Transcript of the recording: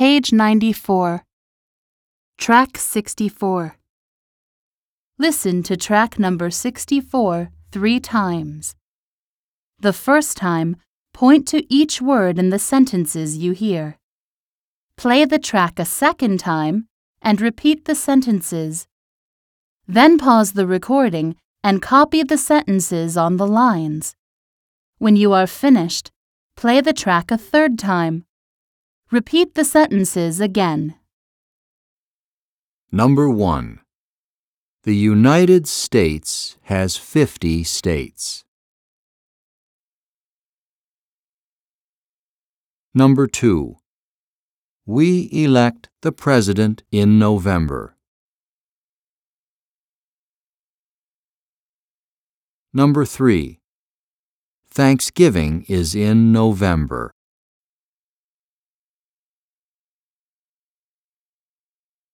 Page 94. Track 64. Listen to track number 64 3 times. The first time, point to each word in the sentences you hear. Play the track a second time and repeat the sentences. Then pause the recording and copy the sentences on the lines. When you are finished, play the track a third time. Repeat the sentences again. Number 1. The United States has 50 states. Number 2. We elect the president in November. Number 3. Thanksgiving is in November.